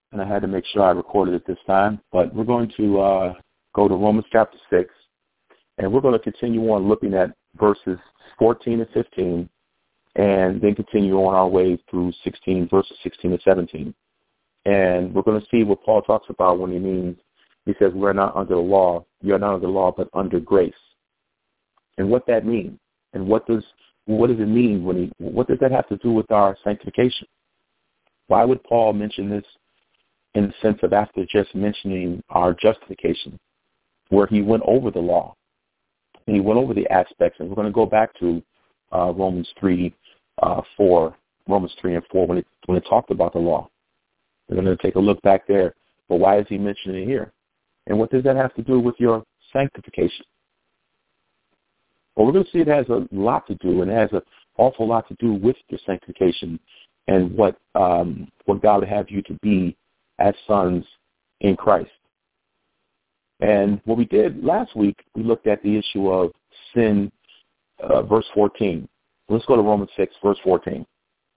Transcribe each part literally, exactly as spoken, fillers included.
and I had to make sure I recorded it this time. But we're going to uh, go to Romans chapter six, and we're going to continue on looking at verses fourteen and fifteen, and then continue on our way through sixteen, verses sixteen and seventeen. And we're going to see what Paul talks about when he means, he says, we're not under the law. You're not under the law, but under grace. And what that means, and what does what does it mean when he? What does that have to do with our sanctification? Why would Paul mention this in the sense of after just mentioning our justification, where he went over the law and he went over the aspects? And we're going to go back to uh, Romans three, uh, four, Romans three and four when it when it talked about the law. We're going to take a look back there. But why is he mentioning it here? And what does that have to do with your sanctification? Well, we're going to see it has a lot to do, and it has an awful lot to do with your sanctification and what um, what God would have you to be as sons in Christ. And what we did last week, we looked at the issue of sin, uh, verse fourteen. Let's go to Romans six, verse fourteen.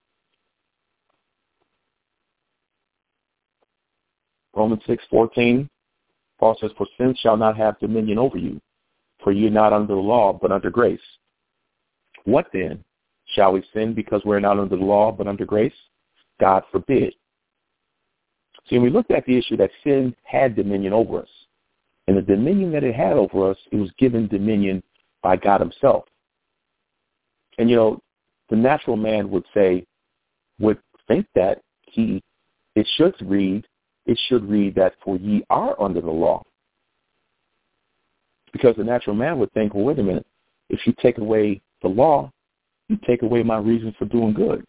Romans six, fourteen, Paul says, for sin shall not have dominion over you, for you're not under the law, but under grace. What then? Shall we sin because we're not under the law, but under grace? God forbid. See, when we looked at the issue that sin had dominion over us, and the dominion that it had over us, it was given dominion by God himself. And, you know, the natural man would say, would think that he, it should read, it should read that for ye are under the law. Because the natural man would think, well, wait a minute, if you take away the law, you take away my reason for doing good.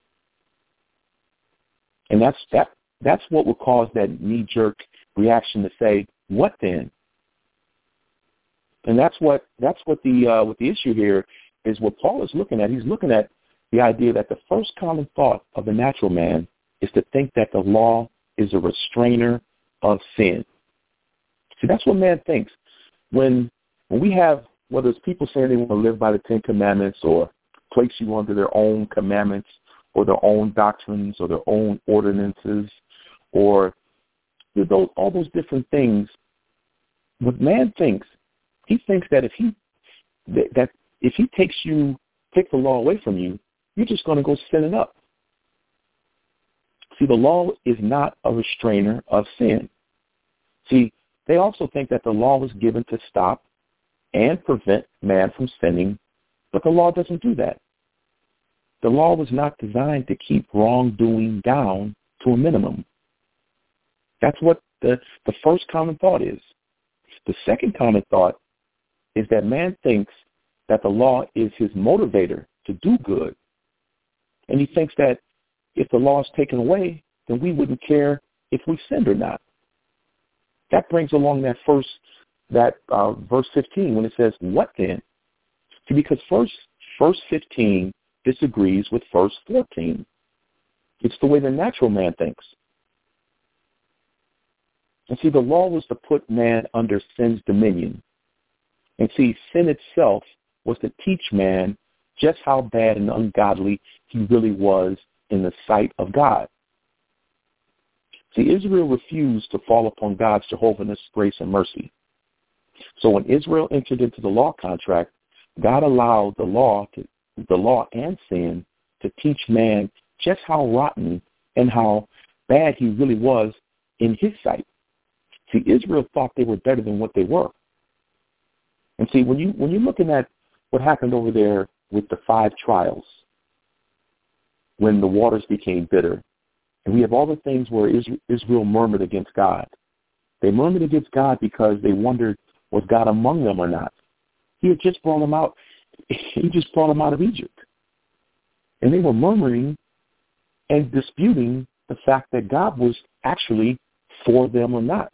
And that's that. That's what would cause that knee-jerk reaction to say, what then? And that's what that's what the uh, what the issue here is. What Paul is looking at. He's looking at the idea that the first common thought of the natural man is to think that the law is a restrainer of sin. See, that's what man thinks when. When we have, whether it's people saying they want to live by the Ten Commandments or place you under their own commandments or their own doctrines or their own ordinances or you know, all those different things, what man thinks, he thinks that if he that if he takes you, take the law away from you, you're just going to go sinning up. See, the law is not a restrainer of sin. See, they also think that the law was given to stop and prevent man from sinning, but the law doesn't do that. The law was not designed to keep wrongdoing down to a minimum. That's what the, the first common thought is. The second common thought is that man thinks that the law is his motivator to do good. And he thinks that if the law is taken away, then we wouldn't care if we sinned or not. That brings along that first that uh, verse fifteen when it says, what then? See, because first, verse fifteen disagrees with verse fourteen. It's the way the natural man thinks. And see, the law was to put man under sin's dominion. And see, sin itself was to teach man just how bad and ungodly he really was in the sight of God. See, Israel refused to fall upon God's Jehovah's grace and mercy. So when Israel entered into the law contract, God allowed the law, to, the law and sin to teach man just how rotten and how bad he really was in his sight. See, Israel thought they were better than what they were. And see, when you when you're looking at what happened over there with the five trials, when the waters became bitter, and we have all the things where Israel murmured against God. They murmured against God because they wondered, was God among them or not? He had just brought them out. He just brought them out of Egypt. And they were murmuring and disputing the fact that God was actually for them or not.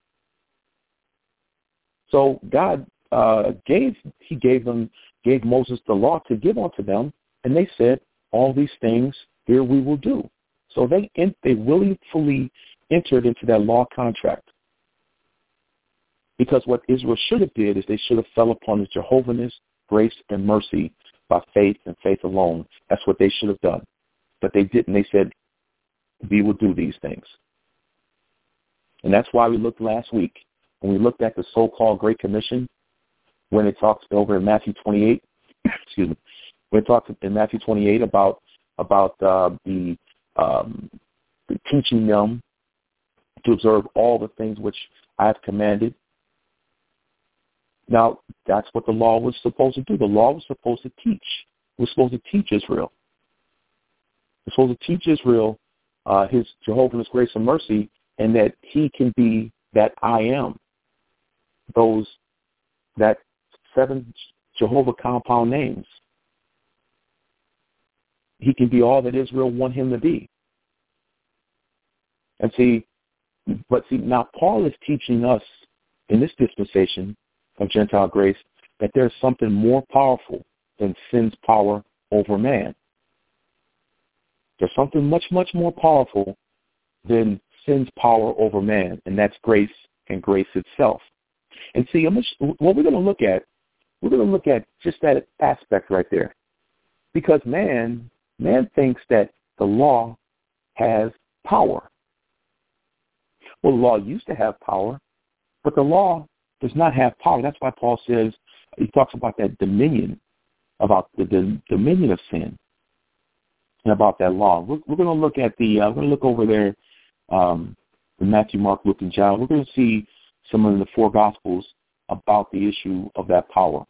So God uh, gave, he gave them, gave Moses the law to give unto them, and they said, all these things here we will do. So they they willingly entered into that law contract. Because what Israel should have did is they should have fell upon his Jehovah's grace and mercy by faith and faith alone. That's what they should have done. But they didn't. They said, we will do these things. And that's why we looked last week, when we looked at the so-called Great Commission, when it talks over in Matthew twenty-eight, excuse me, when it talks in Matthew twenty-eight about about uh, the, um, the teaching them to observe all the things which I have commanded. Now, that's what the law was supposed to do. The law was supposed to teach. It was supposed to teach Israel. It was supposed to teach Israel uh, his Jehovah's grace and mercy, and that he can be that I am. Those, that seven Jehovah compound names. He can be all that Israel want him to be. And see, but see, now Paul is teaching us in this dispensation of Gentile grace that there's something more powerful than sin's power over man. There's something much, much more powerful than sin's power over man, and that's grace and grace itself. And see, I'm just, what we're going to look at, we're going to look at just that aspect right there. Because man, man thinks that the law has power. Well, the law used to have power, but the law does not have power. That's why Paul says, he talks about that dominion, about the, the dominion of sin, and about that law. We're, we're going to look at the, uh, we're going to look over there um, in Matthew, Mark, Luke, and John. We're going to see some of the four Gospels about the issue of that power.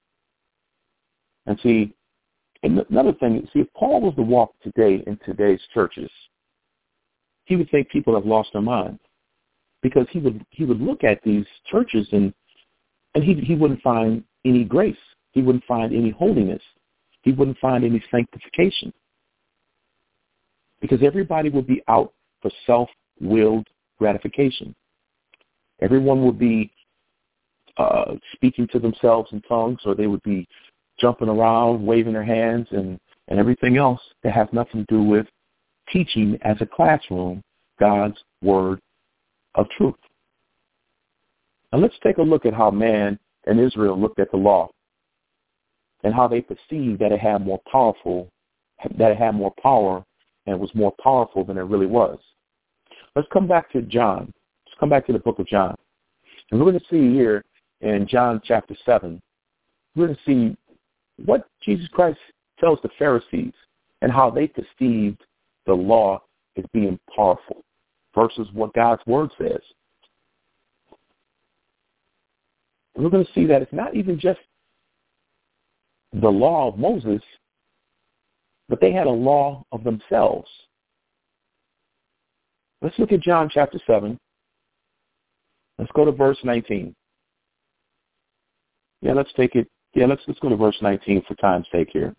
And see, and another thing, see, if Paul was to walk today in today's churches, he would think people have lost their mind, because he would he would look at these churches and and he he wouldn't find any grace. He wouldn't find any holiness. He wouldn't find any sanctification, because everybody would be out for self-willed gratification. Everyone would be uh, speaking to themselves in tongues, or they would be jumping around, waving their hands, and, and everything else that has nothing to do with teaching as a classroom God's word of truth. Now let's take a look at how man and Israel looked at the law and how they perceived that it had more powerful, that it had more power and was more powerful than it really was. Let's come back to John. Let's come back to the book of John. And we're going to see here in John chapter seven, we're going to see what Jesus Christ tells the Pharisees and how they perceived the law as being powerful versus what God's word says. And we're going to see that it's not even just the law of Moses, but they had a law of themselves. Let's look at John chapter seven. Let's go to verse nineteen. Yeah, let's take it. Yeah, let's let's go to verse nineteen for time's sake here.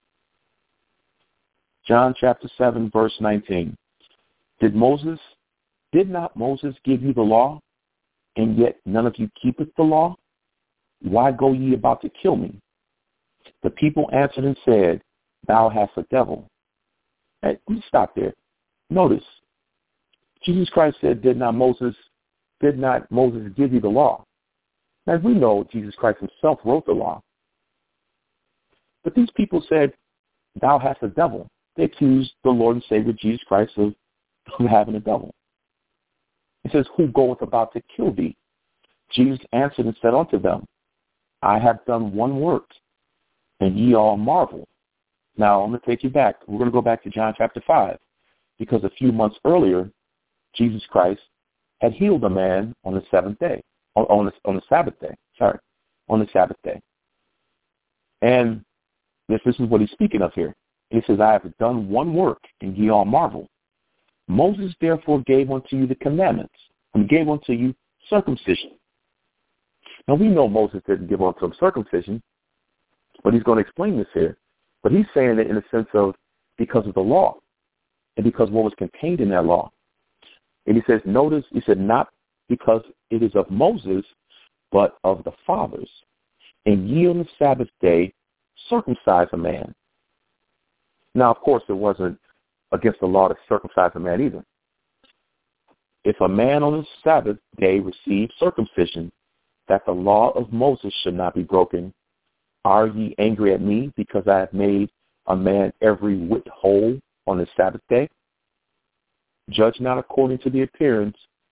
John chapter seven, verse nineteen. Did Moses, did not Moses give you the law, and yet none of you keepeth the law? Why go ye about to kill me? The people answered and said, Thou hast a devil. Hey, let me stop there. Notice, Jesus Christ said, Did not Moses, did not Moses give you the law? Now we know Jesus Christ himself wrote the law. But these people said, Thou hast a devil. They accused the Lord and Savior Jesus Christ of having a devil. It says, Who goeth about to kill thee? Jesus answered and said unto them, I have done one work, and ye all marvel. Now, I'm going to take you back. We're going to go back to John chapter five, because a few months earlier, Jesus Christ had healed a man on the seventh day, on, on, the, on the Sabbath day, sorry, on the Sabbath day. And this, this is what he's speaking of here. He says, I have done one work, and ye all marvel. Moses therefore gave unto you the commandments, and gave unto you circumcision. Now, we know Moses didn't give unto him circumcision, but he's going to explain this here. But he's saying it in the sense of because of the law, and because what was contained in that law. And he says, notice, he said, not because it is of Moses, but of the fathers. And ye on the Sabbath day circumcise a man. Now, of course, it wasn't against the law to circumcise a man either. If a man on the Sabbath day receives circumcision, that the law of Moses should not be broken, are ye angry at me because I have made a man every whit whole on the Sabbath day? Judge not according to the appearance,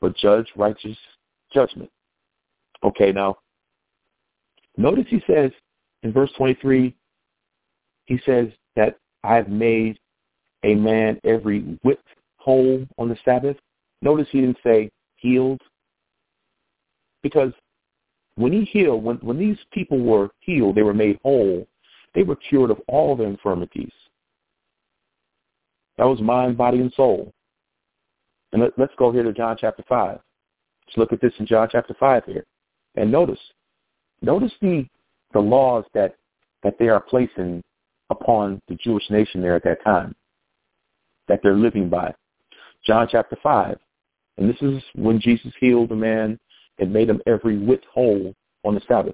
but judge righteous judgment. Okay, now, notice he says in verse twenty-three, he says that I have made a man every whit whole on the Sabbath. Notice he didn't say healed, because when he healed, when, when these people were healed, they were made whole, they were cured of all their infirmities. That was mind, body, and soul. And let, let's go here to John chapter five. Let's look at this in John chapter five here. And notice, notice the the laws that, that they are placing upon the Jewish nation there at that time, that they're living by. John chapter five. And this is when Jesus healed the man and made him every whit whole on the Sabbath.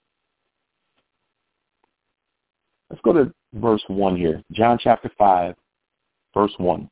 Let's go to verse one here. John chapter five, verse one.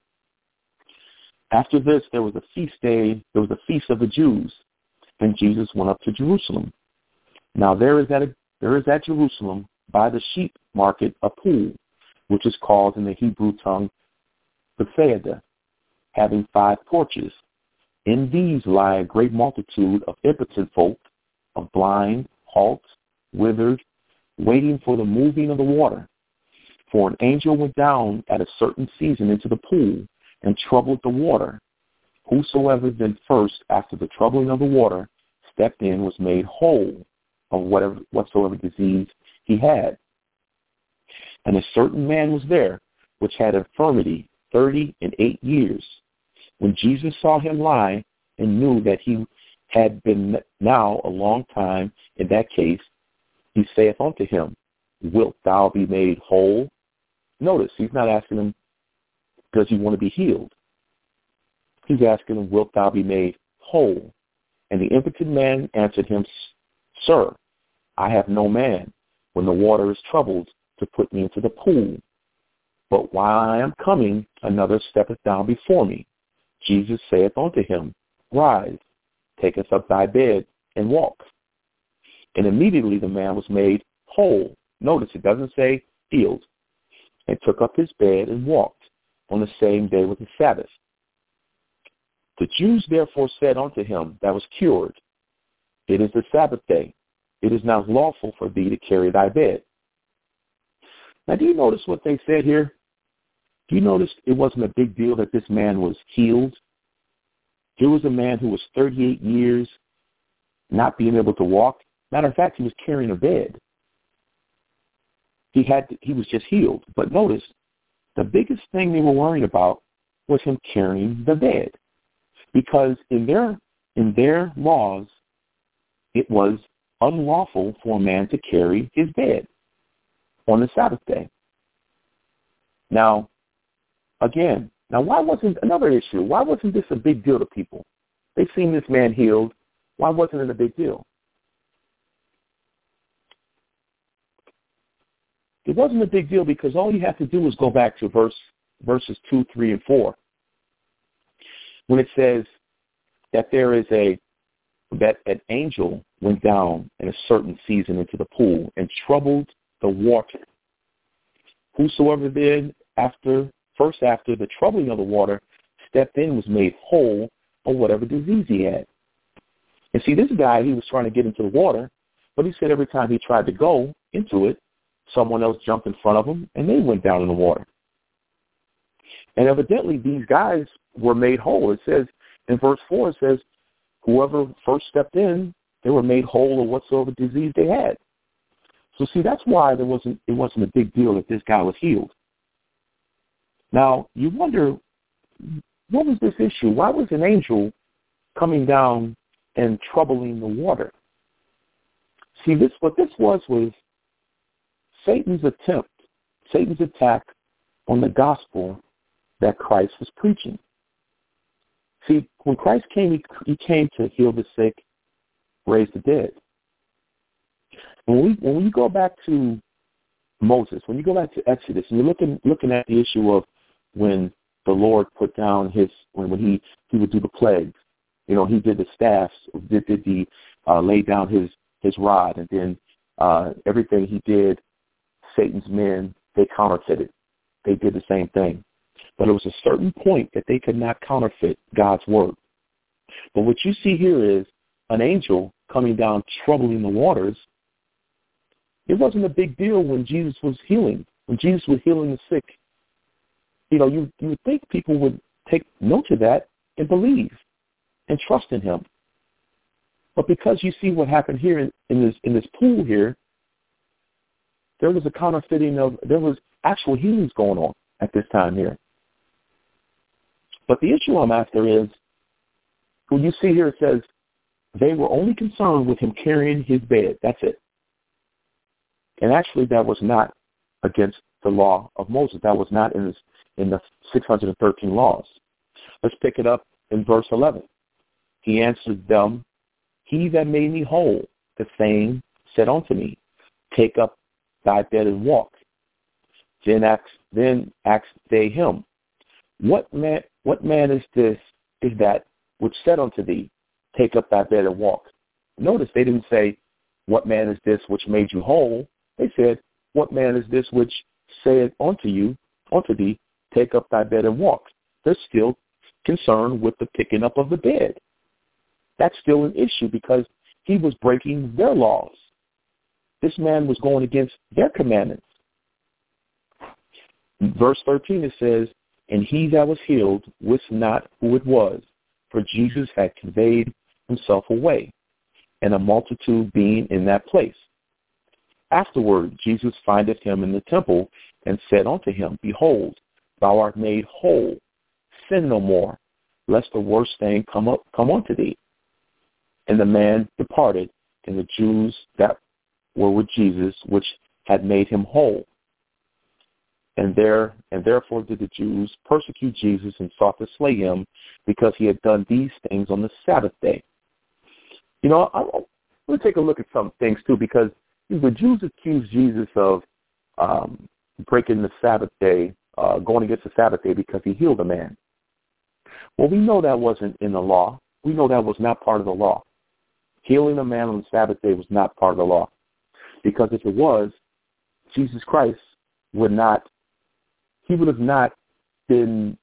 After this, there was a feast day, there was a feast of the Jews, and Jesus went up to Jerusalem. Now there is at, a, there is at Jerusalem by the sheep market a pool, which is called in the Hebrew tongue Bethesda, having five porches. In these lie a great multitude of impotent folk, of blind, halt, withered, waiting for the moving of the water. For an angel went down at a certain season into the pool and troubled the water. Whosoever then first, after the troubling of the water, stepped in was made whole of whatever whatsoever disease he had. And a certain man was there, which had infirmity thirty and eight years. When Jesus saw him lie and knew that he had been now a long time in that case, he saith unto him, Wilt thou be made whole? Notice, he's not asking him, does he want to be healed? He's asking him, wilt thou be made whole? And the impotent man answered him, Sir, I have no man, when the water is troubled, to put me into the pool. But while I am coming, another steppeth down before me. Jesus saith unto him, Rise, taketh up thy bed, and walk. And immediately the man was made whole. Notice, it doesn't say healed. And took up his bed and walked. On the same day was the Sabbath. The Jews therefore said unto him that was cured, It is the Sabbath day. It is not lawful for thee to carry thy bed. Now, do you notice what they said here? Do you notice it wasn't a big deal that this man was healed? Here was a man who was thirty-eight years not being able to walk. Matter of fact, he was carrying a bed. He had to, he was just healed. But notice, the biggest thing they were worried about was him carrying the bed, because in their in their laws, it was unlawful for a man to carry his bed on the Sabbath day. Now, again, now why wasn't another issue? Why wasn't this a big deal to people? They've seen this man healed. Why wasn't it a big deal? It wasn't a big deal because all you have to do is go back to verse verses two, three, and four, when it says that there is a that an angel went down in a certain season into the pool and troubled the water. Whosoever then after first after the troubling of the water stepped in was made whole of whatever disease he had. And see, this guy, he was trying to get into the water, but he said every time he tried to go into it, someone else jumped in front of him, and they went down in the water. And evidently, these guys were made whole. It says in verse four, it says, whoever first stepped in, they were made whole of whatsoever disease they had. So see, that's why there wasn't it wasn't a big deal that this guy was healed. Now, you wonder, what was this issue? Why was an angel coming down and troubling the water? See, this what this was was Satan's attempt, Satan's attack on the gospel that Christ was preaching. See, when Christ came, he, he came to heal the sick, raise the dead. When we when you go back to Moses, when you go back to Exodus, and you're looking looking at the issue of when the Lord put down his when, when he, he would do the plagues, you know, he did the staffs, did, did the uh, lay down his his rod, and then uh, everything he did, Satan's men, they counterfeited. They did the same thing. But it was a certain point that they could not counterfeit God's word. But what you see here is an angel coming down, troubling the waters. It wasn't a big deal when Jesus was healing, when Jesus was healing the sick. You know, you, you would think people would take note of that and believe and trust in him. But because you see what happened here in, in this in this pool here, there was a counterfeiting of, there was actual healings going on at this time here. But the issue I'm after is, when you see here it says, they were only concerned with him carrying his bed. That's it. And actually that was not against the law of Moses. That was not in, this, in the six hundred thirteen laws. Let's pick it up in verse eleven. He answered them, he that made me whole, the same said unto me, take up thy bed and walk. Then asked, then asked they him, What man, what man is this, is that which said unto thee, take up thy bed and walk? Notice they didn't say, what man is this which made you whole? They said, what man is this which saith unto you, unto thee, take up thy bed and walk? They're still concerned with the picking up of the bed. That's still an issue because he was breaking their laws. This man was going against their commandments. In verse thirteen, it says, and he that was healed wist not who it was, for Jesus had conveyed himself away, and a multitude being in that place. Afterward, Jesus findeth him in the temple, and said unto him, behold, thou art made whole. Sin no more, lest the worst thing come up come unto thee. And the man departed, and the Jews that were with Jesus, which had made him whole. And there and therefore did the Jews persecute Jesus and sought to slay him, because he had done these things on the Sabbath day. You know, I want to take a look at some things too, because the Jews accused Jesus of um, breaking the Sabbath day, uh, going against the Sabbath day because he healed a man. Well, we know that wasn't in the law. We know that was not part of the law. Healing a man on the Sabbath day was not part of the law. Because if it was, Jesus Christ would not, he would have not been,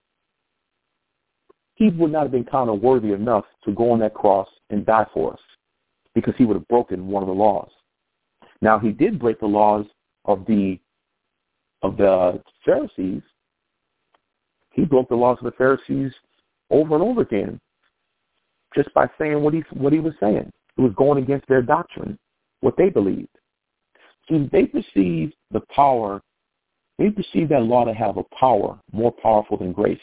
he would not have been counted worthy enough to go on that cross and die for us, because he would have broken one of the laws. Now, he did break the laws of the of the Pharisees. He broke the laws of the Pharisees over and over again, just by saying what he what he was saying. It was going against their doctrine, what they believed. See, they perceived the power, they perceived that law to have a power more powerful than grace.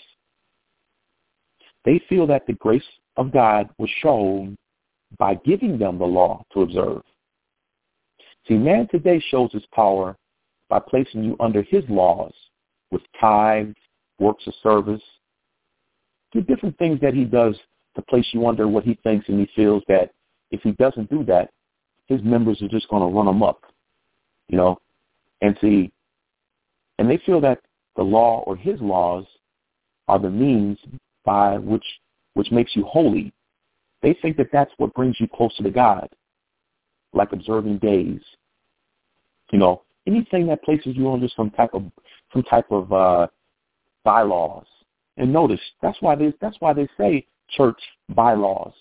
They feel that the grace of God was shown by giving them the law to observe. See, man today shows his power by placing you under his laws with tithes, works of service, the different things that he does to place you under what he thinks, and he feels that if he doesn't do that, his members are just going to run him up, you know. And see, and they feel that the law or his laws are the means by which which makes you holy. They think that that's what brings you closer to God, like observing days, you know, anything that places you under some type of some type of uh, bylaws. And notice that's why they that's why they say church bylaws.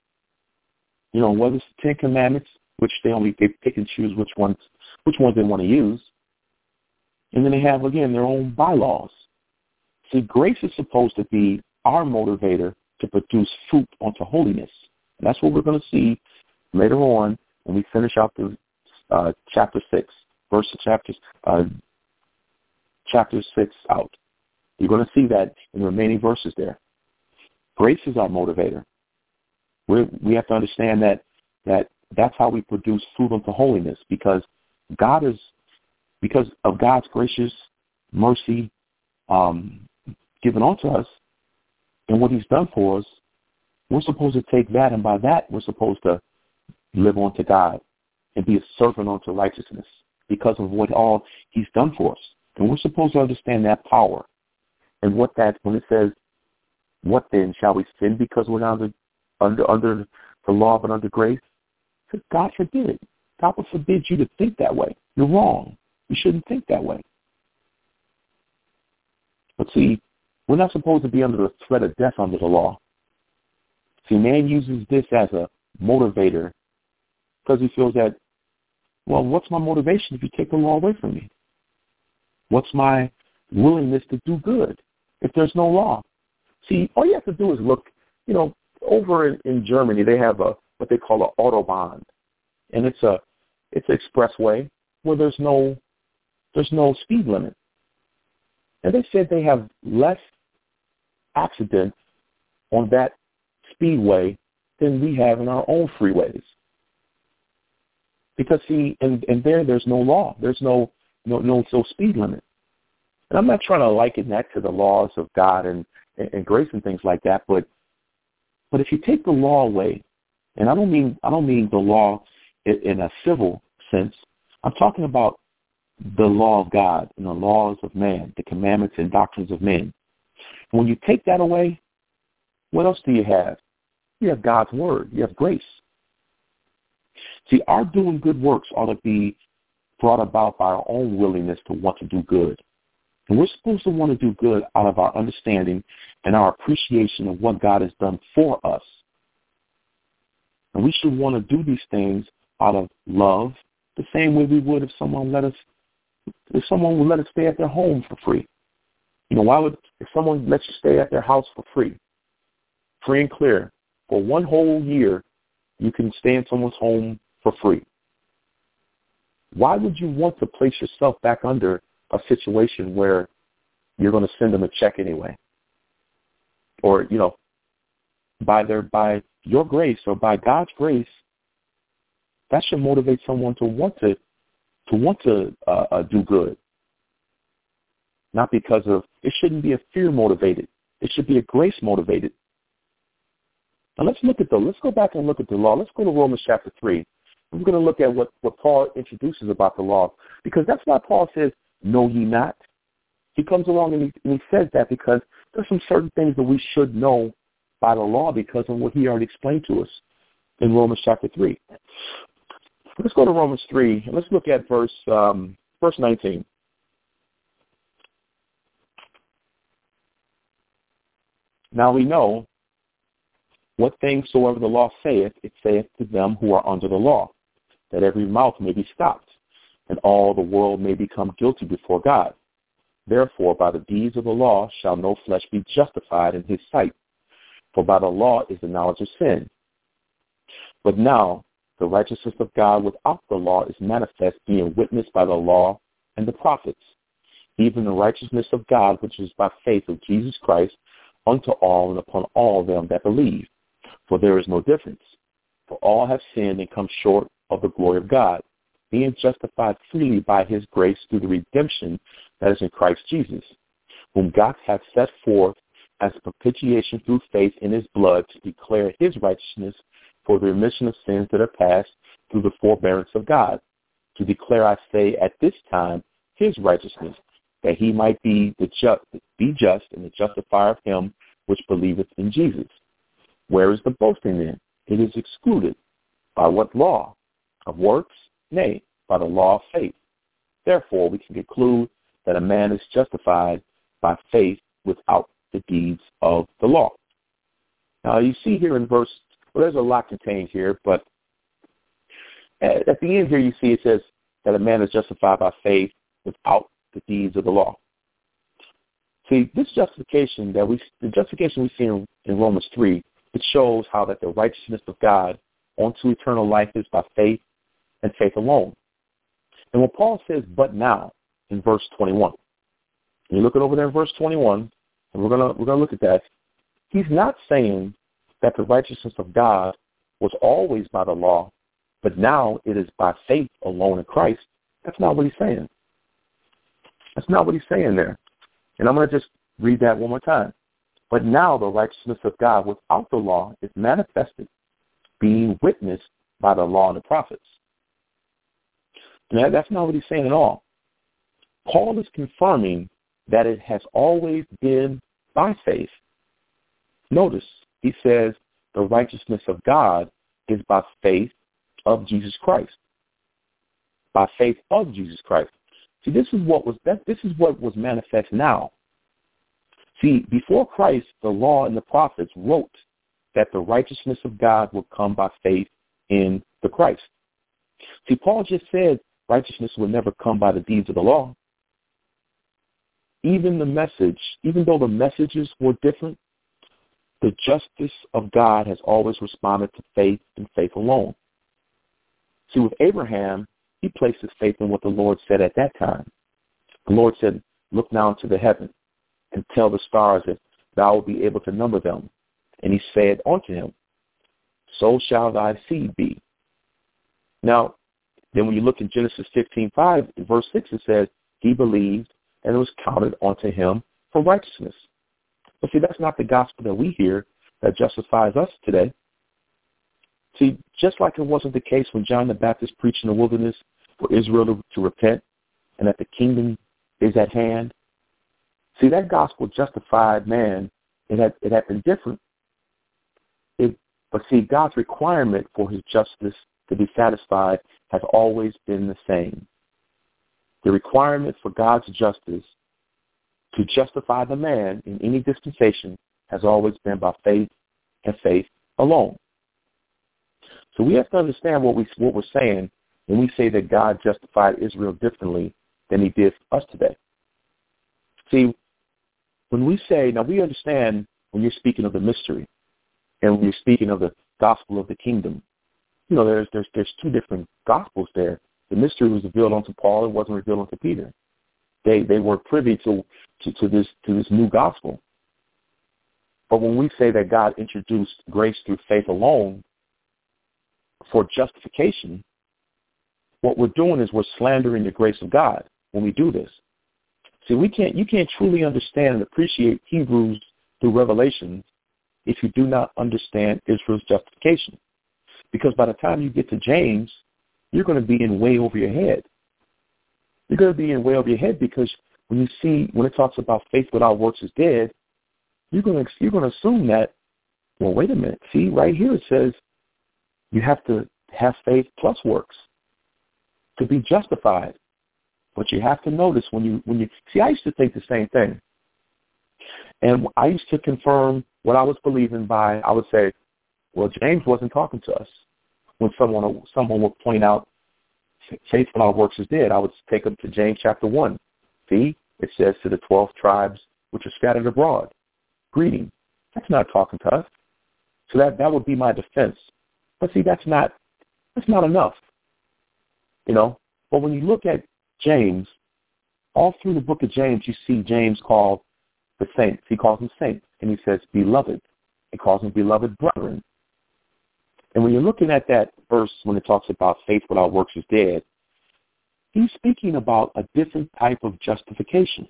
You know, whether it's the Ten Commandments, which they only they pick and choose which ones which ones they want to use, and then they have again their own bylaws. See, grace is supposed to be our motivator to produce fruit unto holiness. And that's what we're going to see later on when we finish out the uh, chapter six, verse chapters uh, chapter six out. You're going to see that in the remaining verses there. Grace is our motivator. We we have to understand that that that's how we produce fruit unto holiness, because God is because of God's gracious mercy um, given unto us and what He's done for us. We're supposed to take that, and by that we're supposed to live unto God and be a servant unto righteousness because of what all He's done for us. And we're supposed to understand that power and what that, when it says, what then, shall we sin because we're under under under the law but under grace? God forbid. God would forbid you to think that way. You're wrong. You shouldn't think that way. But see, we're not supposed to be under the threat of death under the law. See, man uses this as a motivator because he feels that, well, what's my motivation if you take the law away from me? What's my willingness to do good if there's no law? See, all you have to do is look, you know, over in, in Germany, they have a what they call an Autobahn, and it's a it's an expressway where there's no there's no speed limit. And they said they have less accidents on that speedway than we have in our own freeways. Because see, and, and there there's no law. There's no no no no speed limit. And I'm not trying to liken that to the laws of God and, and, and grace and things like that, but but if you take the law away, and I don't mean I don't mean the law in, in a civil sense, I'm talking about the law of God and the laws of man, the commandments and doctrines of men. When you take that away, what else do you have? You have God's word. You have grace. See, our doing good works ought to be brought about by our own willingness to want to do good. And we're supposed to want to do good out of our understanding and our appreciation of what God has done for us. And we should want to do these things out of love, the same way we would if someone let us, if someone would let us stay at their home for free. You know, why would, if someone lets you stay at their house for free, free and clear, for one whole year, you can stay in someone's home for free. Why would you want to place yourself back under a situation where you're going to send them a check anyway? Or, you know, by their, by your grace or by God's grace, that should motivate someone to want to, to want to uh, uh, do good. Not because of, it shouldn't be a fear motivated. It should be a grace motivated. Now let's look at the, let's go back and look at the law. Let's go to Romans chapter three. We're going to look at what, what Paul introduces about the law, because that's why Paul says, know ye not. He comes along and he, and he says that because there's some certain things that we should know by the law because of what he already explained to us in Romans chapter three. Let's go to Romans three, and let's look at verse um, verse nineteen. Now we know what things soever the law saith, it saith to them who are under the law, that every mouth may be stopped, and all the world may become guilty before God. Therefore, by the deeds of the law shall no flesh be justified in his sight, for by the law is the knowledge of sin. But now the righteousness of God without the law is manifest, being witnessed by the law and the prophets, even the righteousness of God which is by faith of Jesus Christ unto all and upon all them that believe. For there is no difference. For all have sinned and come short of the glory of God, being justified freely by his grace through the redemption that is in Christ Jesus, whom God hath set forth as a propitiation through faith in his blood to declare his righteousness for the remission of sins that are past through the forbearance of God, to declare, I say, at this time his righteousness, that he might be the just, be just and the justifier of him which believeth in Jesus. Where is the boasting then? It is excluded. By what law? Of works? Nay, by the law of faith. Therefore, we can conclude that a man is justified by faith without the deeds of the law. Now, you see here in verse, well, there's a lot contained here, but at, at the end here you see it says that a man is justified by faith without the deeds of the law. See, this justification that we, the justification we see in, in Romans three, it shows how that the righteousness of God unto eternal life is by faith and faith alone. And when Paul says, but now, in verse twenty-one, you look it over there in verse twenty-one, and we're gonna we're gonna look at that. He's not saying that the righteousness of God was always by the law, but now it is by faith alone in Christ. That's not what he's saying. That's not what he's saying there. And I'm going to just read that one more time. But now the righteousness of God without the law is manifested, being witnessed by the law and the prophets. Now, that's not what he's saying at all. Paul is confirming that it has always been by faith. Notice, he says the righteousness of God is by faith of Jesus Christ. By faith of Jesus Christ. See, this is what was that. This is what was manifest now. See, before Christ, the law and the prophets wrote that the righteousness of God will come by faith in the Christ. See, Paul just said righteousness will never come by the deeds of the law. Even the message, even though the messages were different, the justice of God has always responded to faith and faith alone. See, with Abraham, he placed his faith in what the Lord said at that time. The Lord said, look now into the heaven and tell the stars that thou will be able to number them. And he said unto him, so shall thy seed be. Now, then when you look in Genesis fifteen five, in verse six, it says, he believed and it was counted unto him for righteousness. But see, that's not the gospel that we hear that justifies us today. See, just like it wasn't the case when John the Baptist preached in the wilderness for Israel to, to repent and that the kingdom is at hand. See, that gospel justified man. It had, it had been different. It, but see, God's requirement for his justice to be satisfied has always been the same. The requirement for God's justice to justify the man in any dispensation has always been by faith and faith alone. So we have to understand what, we, what we're saying when we say that God justified Israel differently than he did us today. See, when we say, now we understand when you're speaking of the mystery and when you're speaking of the gospel of the kingdom, you know, there's there's there's two different gospels there. The mystery was revealed unto Paul, it wasn't revealed unto Peter. They they were privy to, to, to this to this new gospel. But when we say that God introduced grace through faith alone for justification, what we're doing is we're slandering the grace of God when we do this. See, we can't you can't truly understand and appreciate Hebrews through Revelation if you do not understand Israel's justification. Because by the time you get to James, you're going to be in way over your head. You're going to be in way over your head because when you see, when it talks about faith without works is dead, you're going to, you're going to assume that, well, wait a minute. See, right here it says you have to have faith plus works to be justified. But you have to notice when you, when you, see, I used to think the same thing. And I used to confirm what I was believing by, I would say, well, James wasn't talking to us. When someone someone would point out faith without works is dead, I would take them to James chapter one. See, it says to the twelve tribes which are scattered abroad, greeting. That's not talking to us. So that, that would be my defense. But see, that's not that's not enough. You know, but when you look at James, all through the book of James, you see James called the saints. He calls them saints, and he says, beloved. He calls them beloved brethren. And when you're looking at that verse when it talks about faith without works is dead, he's speaking about a different type of justification.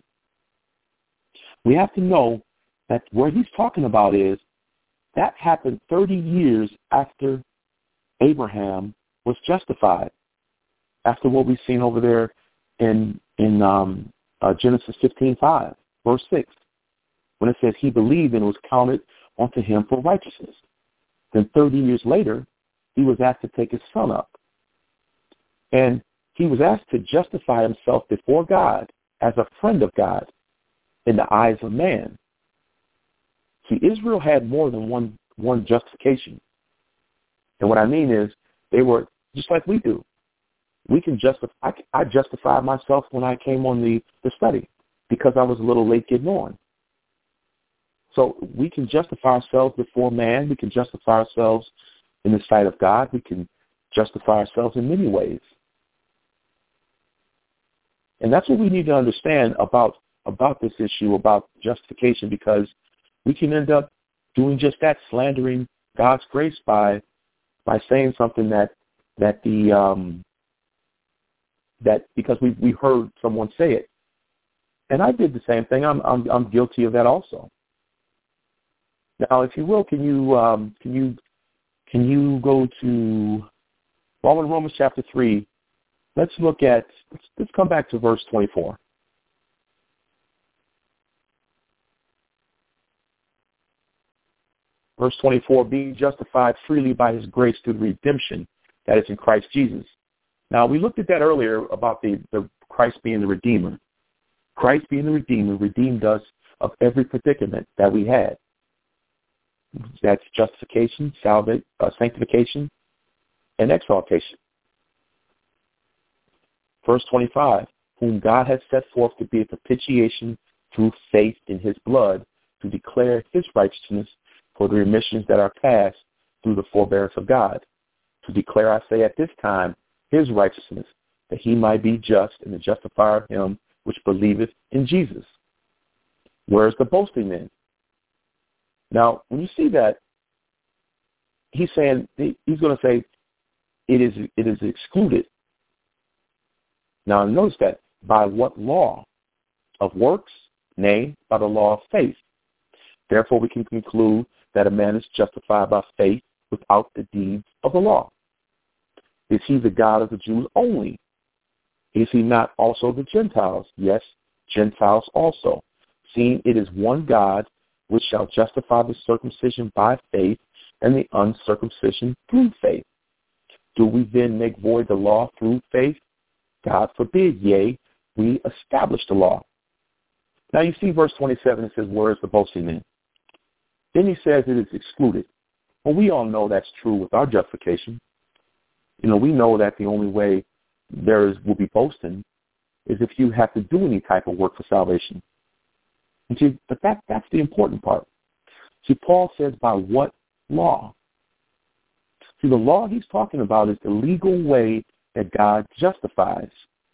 We have to know that what he's talking about is that happened thirty years after Abraham was justified, after what we've seen over there in in um, uh, Genesis fifteen five, verse six, when it says he believed and it was counted unto him for righteousness. Then thirty years later, he was asked to take his son up. And he was asked to justify himself before God as a friend of God in the eyes of man. See, Israel had more than one, one justification. And what I mean is they were just like we do. We can justify, I, I justified myself when I came on the, the study because I was a little late getting on. So we can justify ourselves before man. We can justify ourselves in the sight of God. We can justify ourselves in many ways. And that's what we need to understand about, about this issue, about justification, because we can end up doing just that, slandering God's grace by by saying something that that the um, that because we we heard someone say it. And I did the same thing. I'm I'm, I'm guilty of that also. Now, if you will, can you um, can you can you go to well in Romans chapter three? Let's look at let's, let's come back to verse twenty-four. Verse twenty-four: being justified freely by His grace through the redemption that is in Christ Jesus. Now, we looked at that earlier about the, the Christ being the Redeemer. Christ being the Redeemer redeemed us of every predicament that we had. That's justification, salvation, uh, sanctification, and exaltation. Verse twenty-five, whom God has set forth to be a propitiation through faith in his blood, to declare his righteousness for the remissions that are past through the forbearance of God. To declare, I say, at this time, his righteousness, that he might be just and the justifier of him which believeth in Jesus. Where is the boasting then? Now, when you see that, he's saying, he's going to say, it is it is excluded. Now, notice that, by what law? Of works? Nay, by the law of faith. Therefore, we can conclude that a man is justified by faith without the deeds of the law. Is he the God of the Jews only? Is he not also the Gentiles? Yes, Gentiles also. Seeing it is one God, which shall justify the circumcision by faith and the uncircumcision through faith. Do we then make void the law through faith? God forbid, yea, we establish the law. Now you see verse twenty-seven, it says, where is the boasting then? Then he says it is excluded. Well, we all know that's true with our justification. You know, we know that the only way there is will be boasting is if you have to do any type of work for salvation. And see, but that, that's the important part. See, Paul says, by what law? See, the law he's talking about is the legal way that God justifies.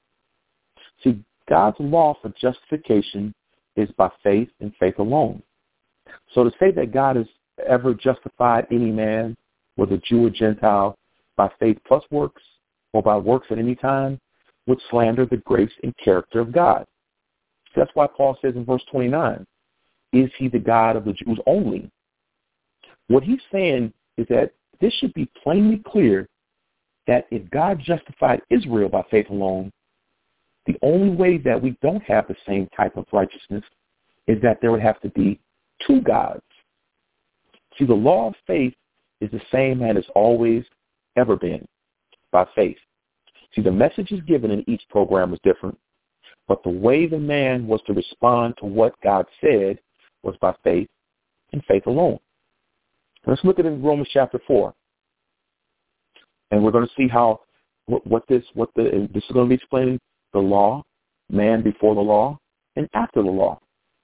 See, God's law for justification is by faith and faith alone. So to say that God has ever justified any man, whether Jew or Gentile, by faith plus works, or by works at any time, would slander the grace and character of God. That's why Paul says in verse twenty-nine, is he the God of the Jews only? What he's saying is that this should be plainly clear that if God justified Israel by faith alone, the only way that we don't have the same type of righteousness is that there would have to be two gods. See, the law of faith is the same as it's always ever been, by faith. See, the message is given in each program was different, but the way the man was to respond to what God said was by faith and faith alone. Let's look at it in Romans chapter four. And we're going to see how, what, what this, what the, and this is going to be explaining the law, man before the law, and after the law.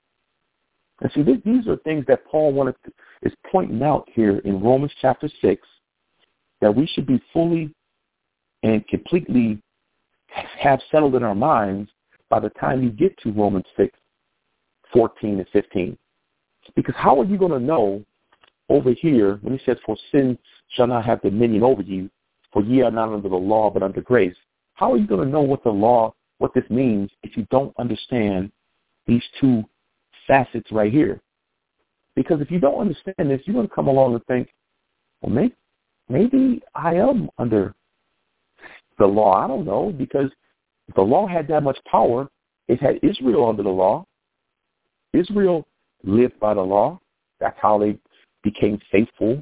And see, th- these are things that Paul wanted to, is pointing out here in Romans chapter six, that we should be fully and completely have settled in our minds by the time you get to Romans six, fourteen and fifteen. Because how are you going to know over here when he says, for sin shall not have dominion over you, for ye are not under the law but under grace? How are you going to know what the law, what this means, if you don't understand these two facets right here? Because if you don't understand this, you're going to come along and think, well, maybe, maybe I am under the law. I don't know, because if the law had that much power, it had Israel under the law. Israel lived by the law. That's how they became faithful.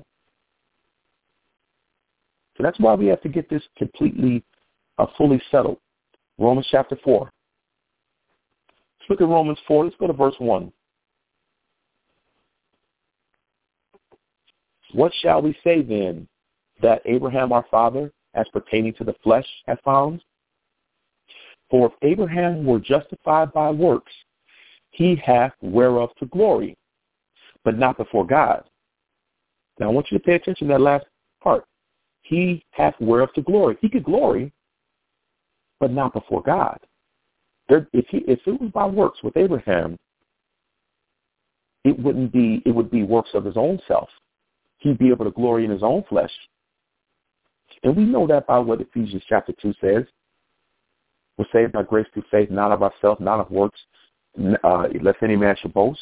So that's why we have to get this completely, uh, fully settled. Romans chapter four. Let's look at Romans four. Let's go to verse one. What shall we say then that Abraham our father, as pertaining to the flesh, hath found? For if Abraham were justified by works, he hath whereof to glory, but not before God. Now I want you to pay attention to that last part. He hath whereof to glory. He could glory, but not before God. There, if, he, if it was by works with Abraham, it wouldn't be. It would be works of his own self. He'd be able to glory in his own flesh. And we know that by what Ephesians chapter two says. We're saved by grace through faith, not of ourselves, not of works, uh, lest any man should boast.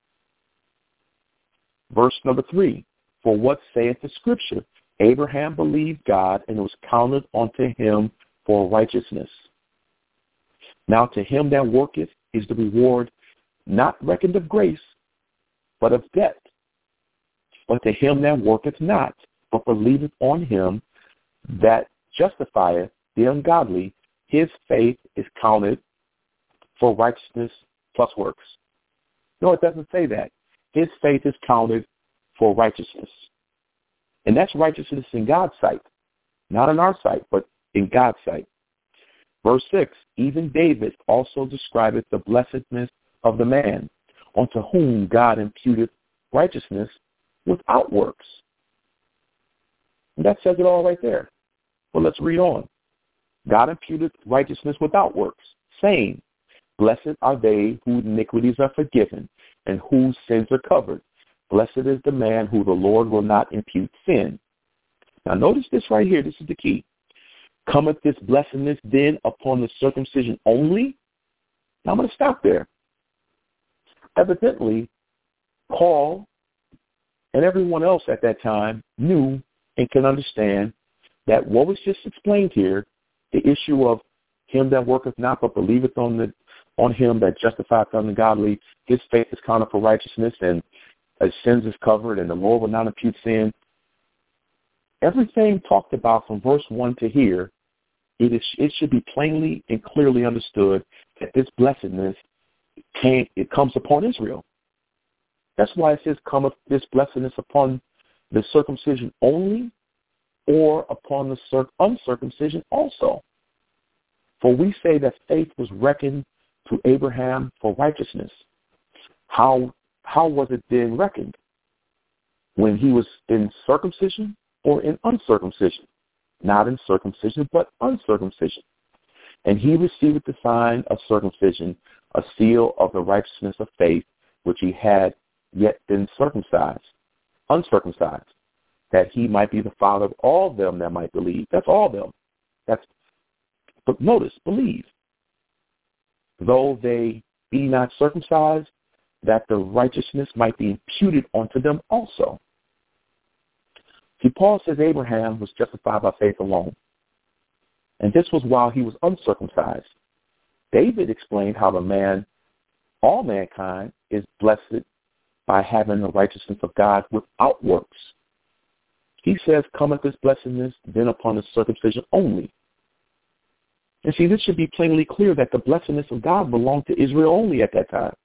Verse number three, for what saith the scripture? Abraham believed God, and it was counted unto him for righteousness. Now to him that worketh is the reward not reckoned of grace, but of debt. But to him that worketh not, but believeth on him that justifieth the ungodly, his faith is counted for righteousness plus works. No, it doesn't say that. His faith is counted for righteousness. And that's righteousness in God's sight. Not in our sight, but in God's sight. Verse six, even David also describeth the blessedness of the man, unto whom God imputed righteousness without works. And that says it all right there. Well, let's read on. God imputed righteousness without works, saying, blessed are they whose iniquities are forgiven and whose sins are covered. Blessed is the man who the Lord will not impute sin. Now notice this right here. This is the key. Cometh this blessedness then upon the circumcision only? Now I'm going to stop there. Evidently, Paul and everyone else at that time knew and can understand that what was just explained here, the issue of him that worketh not but believeth on the on him that justifieth the ungodly, his faith is counted for righteousness, and his sins is covered, and the Lord will not impute sin. Everything talked about from verse one to here, it is it should be plainly and clearly understood that this blessedness came, it comes upon Israel. That's why it says, cometh this blessedness upon the circumcision only, or upon the uncircumcision also. For we say that faith was reckoned to Abraham for righteousness. How how was it then reckoned? When he was in circumcision or in uncircumcision? Not in circumcision, but uncircumcision. And he received the sign of circumcision, a seal of the righteousness of faith, which he had yet been circumcised, uncircumcised, that he might be the father of all them that might believe. That's all them. That's, but notice, believe. Though they be not circumcised, that the righteousness might be imputed unto them also. See, Paul says Abraham was justified by faith alone. And this was while he was uncircumcised. David explained how the man, all mankind, is blessed by having the righteousness of God without works. He says, cometh this blessedness then upon the circumcision only. And see, this should be plainly clear that the blessedness of God belonged to Israel only at that time.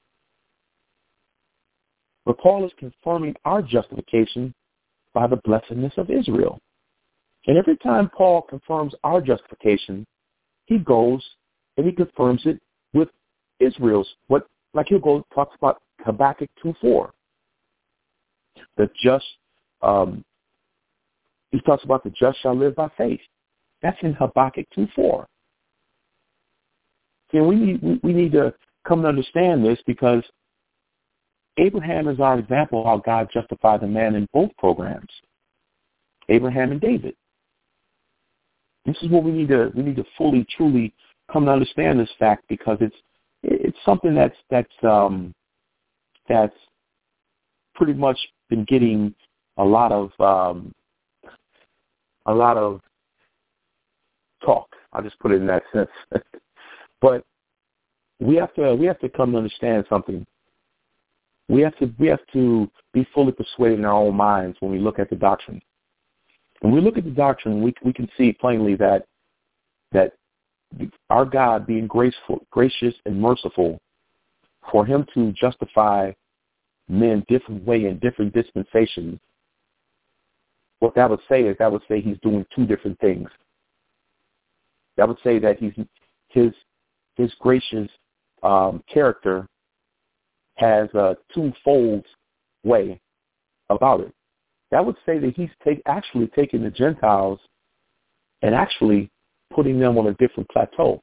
But Paul is confirming our justification by the blessedness of Israel. And every time Paul confirms our justification, he goes and he confirms it with Israel's, what, like he'll go talks about Habakkuk two four. The just, um, he talks about the just shall live by faith. That's in Habakkuk two four. See, we need, we, we need to come to understand this, because Abraham is our example of how God justified the man in both programs, Abraham and David. This is what we need to we need to fully, truly come to understand this fact, because it's it's something that's that's um, that's pretty much been getting a lot of um, a lot of talk. I'll just put it in that sense. But we have to we have to come to understand something. We have to we have to be fully persuaded in our own minds when we look at the doctrine. When we look at the doctrine, we we can see plainly that that our God, being graceful, gracious and merciful, for him to justify men different way in different dispensations, what that would say is that would say he's doing two different things. That would say that he's his his gracious um, character has a twofold way about it. That would say that he's take, actually taking the Gentiles and actually putting them on a different plateau.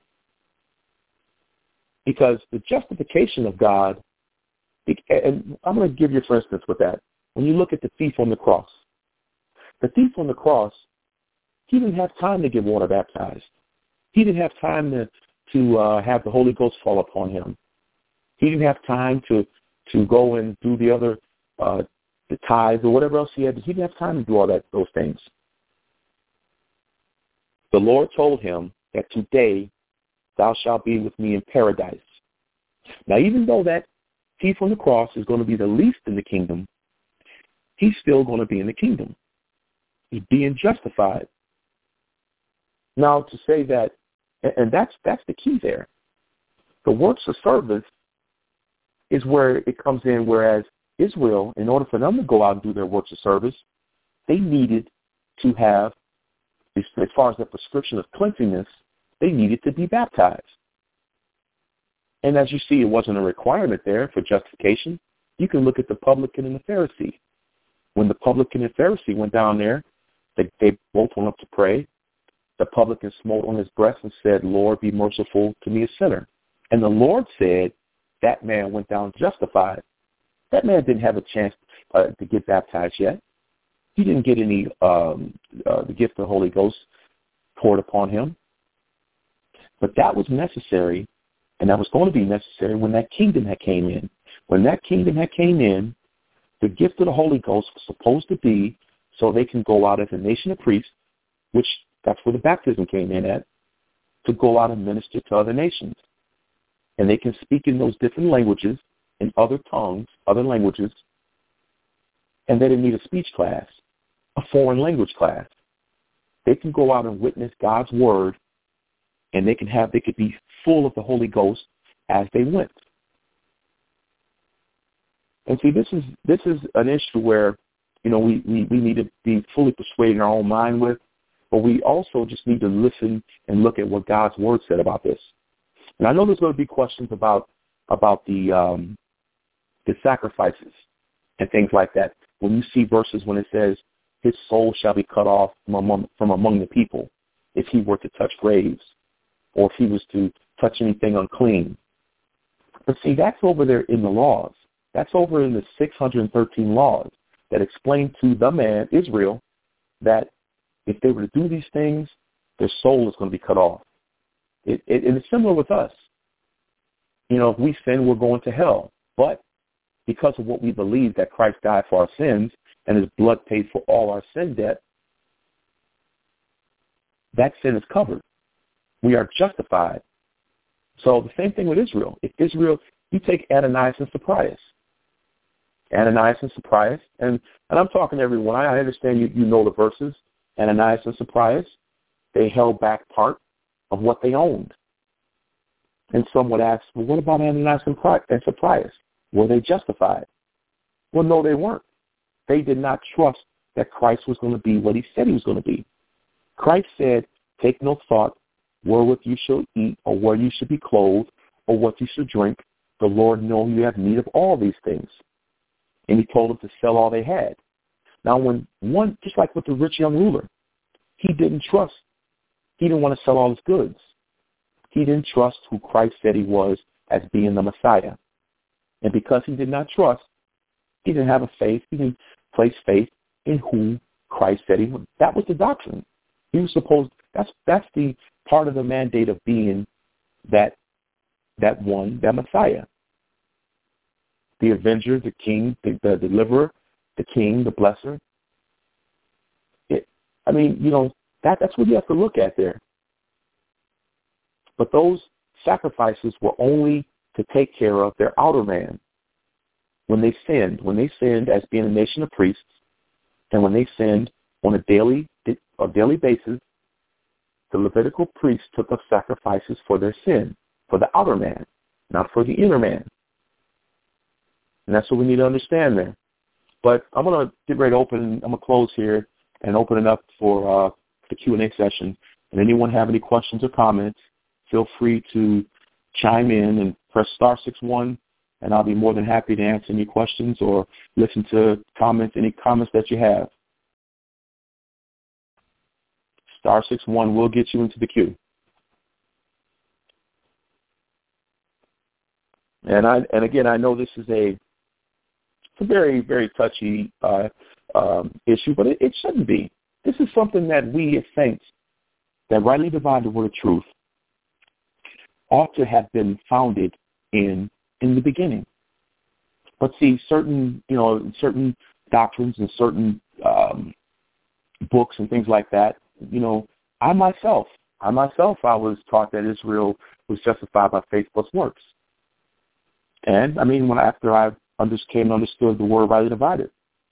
Because the justification of God, and I'm going to give you for instance with that. When you look at the thief on the cross, the thief on the cross, he didn't have time to get water baptized. He didn't have time to, to uh, have the Holy Ghost fall upon him. He didn't have time to, to go and do the other uh, the tithes or whatever else he had. He didn't have time to do all that those things. The Lord told him that today thou shalt be with me in paradise. Now, even though that thief on the cross is going to be the least in the kingdom, he's still going to be in the kingdom. He's being justified. Now, to say that, and that's that's the key there. The works of service is where it comes in, whereas Israel, in order for them to go out and do their works of service, they needed to have, as far as the prescription of cleanliness, they needed to be baptized. And as you see, it wasn't a requirement there for justification. You can look at the publican and the Pharisee. When the publican and Pharisee went down there, they, they both went up to pray. The publican smote on his breast and said, Lord, be merciful to me, a sinner. And the Lord said, that man went down justified. That man didn't have a chance uh, to get baptized yet. He didn't get any um, uh, the gift of the Holy Ghost poured upon him. But that was necessary, and that was going to be necessary when that kingdom had came in. When that kingdom had came in, the gift of the Holy Ghost was supposed to be so they can go out as a nation of priests, which that's where the baptism came in at, to go out and minister to other nations. And they can speak in those different languages, in other tongues, other languages, and they didn't need a speech class, a foreign language class. They can go out and witness God's word, and they can have, they could be full of the Holy Ghost as they went. And see, this is this is an issue where, you know, we, we, we need to be fully persuaded in our own mind with, but we also just need to listen and look at what God's word said about this. And I know there's going to be questions about about the um, the sacrifices and things like that. When you see verses when it says, his soul shall be cut off from among, from among the people if he were to touch graves or if he was to touch anything unclean. But see, that's over there in the laws. That's over in the six hundred thirteen laws that explain to the man, Israel, that if they were to do these things, their soul is going to be cut off. It, it, and it's similar with us. You know, if we sin, we're going to hell. But because of what we believe that Christ died for our sins and his blood paid for all our sin debt, that sin is covered. We are justified. So the same thing with Israel. If Israel, you take Ananias and Sapphira. Ananias and Sapphira, and, and I'm talking to everyone. I understand you, you know the verses. Ananias and Sapphira, they held back part of what they owned. And some would ask, well, what about Ananias and Sapphira? Were they justified? Well, no, they weren't. They did not trust that Christ was going to be what he said he was going to be. Christ said, take no thought wherewith you shall eat or where you should be clothed or what you should drink. The Lord knows you have need of all these things. And he told them to sell all they had. Now, when one, just like with the rich young ruler, he didn't trust. He didn't want to sell all his goods. He didn't trust who Christ said he was as being the Messiah. And because he did not trust, he didn't have a faith. He didn't place faith in who Christ said he was. That was the doctrine. He was supposed, that's that's the part of the mandate of being that that one, that Messiah. The avenger, the king, the, the deliverer, the king, the blesser. It, I mean, you know, that that's what you have to look at there. But those sacrifices were only to take care of their outer man. When they sinned, when they sinned as being a nation of priests, and when they sinned on a daily a daily basis, the Levitical priests took up sacrifices for their sin, for the outer man, not for the inner man. And that's what we need to understand there. But I'm going to get ready to open, I'm going to close here and open it up for uh, the Q and A session. And anyone have any questions or comments, feel free to chime in and press star six one, and I'll be more than happy to answer any questions or listen to comments, any comments that you have. Star six one will get you into the queue. And I and again, I know this is a, it's a very, very touchy uh, um, issue, but it, it shouldn't be. This is something that we as saints that rightly divide the word of truth ought to have been founded in in the beginning. But see, certain, you know, certain doctrines and certain um, books and things like that, you know, I myself, I myself, I was taught that Israel was justified by faith plus works. And, I mean, when after I under, came and understood the word rightly divided.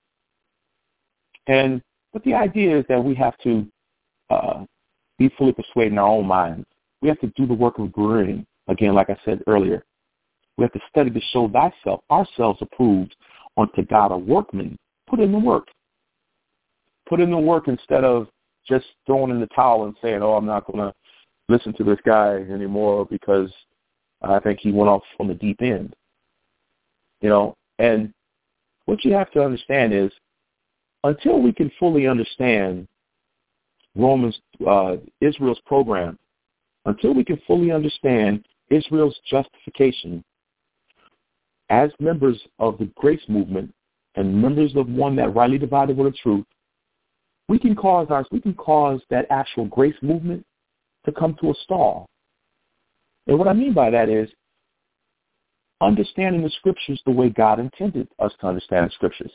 And, but the idea is that we have to uh, be fully persuaded in our own minds. We have to do the work of growing. Again, like I said earlier, we have to study to show thyself, ourselves approved, unto God a workman. Put in the work. Put in the work instead of just throwing in the towel and saying, oh, I'm not going to listen to this guy anymore because I think he went off on the deep end. You know, and what you have to understand is until we can fully understand Romans, uh, Israel's program, until we can fully understand Israel's justification as members of the grace movement and members of one that rightly divided with the truth, we can cause our, we can cause that actual grace movement to come to a stall. And what I mean by that is understanding the scriptures the way God intended us to understand the scriptures.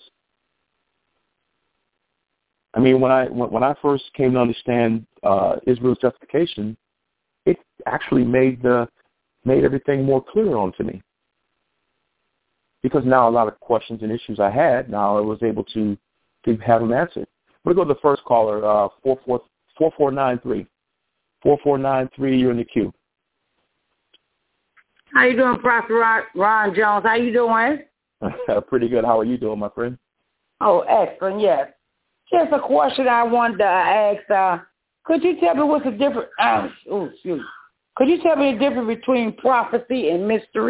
I mean, when I when, when I first came to understand uh, Israel's justification, it actually made the made everything more clear onto me. Because now a lot of questions and issues I had, now I was able to, to have them answered. We're going to go to the first caller, uh, four four nine three. four four nine three, you're in the queue. How you doing, Prophet Ron, Ron Jones? How you doing? Pretty good. How are you doing, my friend? Oh, excellent, yes. Just a question I wanted to ask. Uh, could you tell me what's the difference? Uh, oh, excuse me. Could you tell me the difference between prophecy and mystery?